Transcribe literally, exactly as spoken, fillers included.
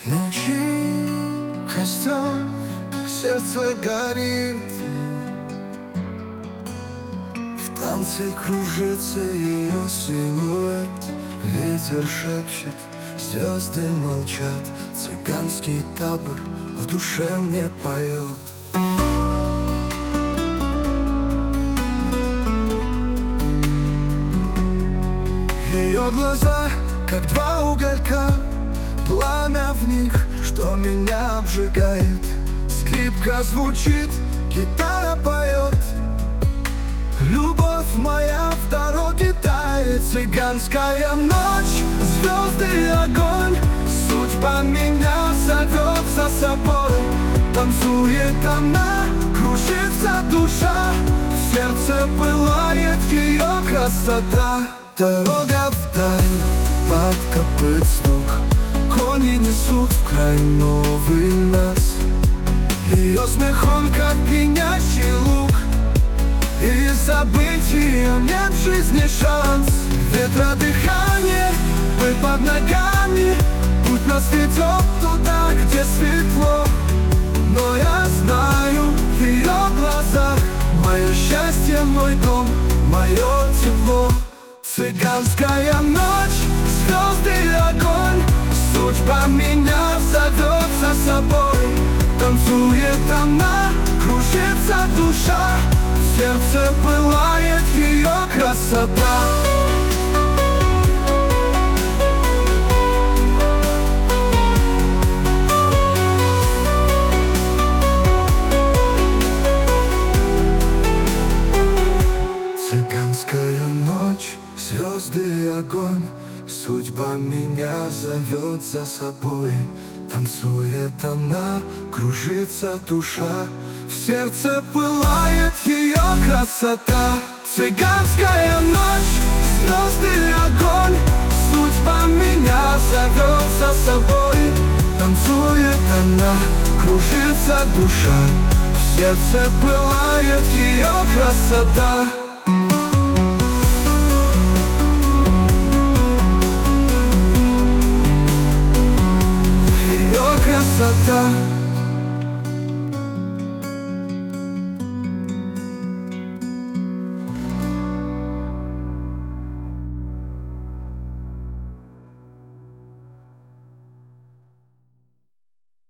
Ночи костер, сердце горит, в танце кружится ее силуэт. Ветер шепчет, звезды молчат, цыганский табор в душе мне поет. Ее глаза, как два уголька, пламя в них, что меня обжигает. Скрипка звучит, гитара поет. Любовь моя в дороге тает. Цыганская ночь, звезды и огонь. Судьба меня зовет за собой. Танцует она, кружится душа, в сердце пылает ее красота. Дорога вдаль, под копыт стук, кони несут в край новый нас. Ее смех, он как пьянящий лук, и забыть ее нет в жизни шанс. Ветра дыхание, пыль под ногами, путь нас ведет туда, где светло. Но я знаю, в ее глазах мое счастье, мой дом, мое тепло. Цыганская ночь, звезды и огонь, судьба меня зовет за собой. Танцует она, кружится душа, в сердце пылает ее красота. Цыганская ночь, звезды и огонь, судьба меня зовет за собой. Танцует она, кружится душа, в сердце пылает ее красота. Цыганская ночь, звезды и огонь, судьба меня зовет за собой. Танцует она, кружится душа, в сердце пылает ее красота. Красота.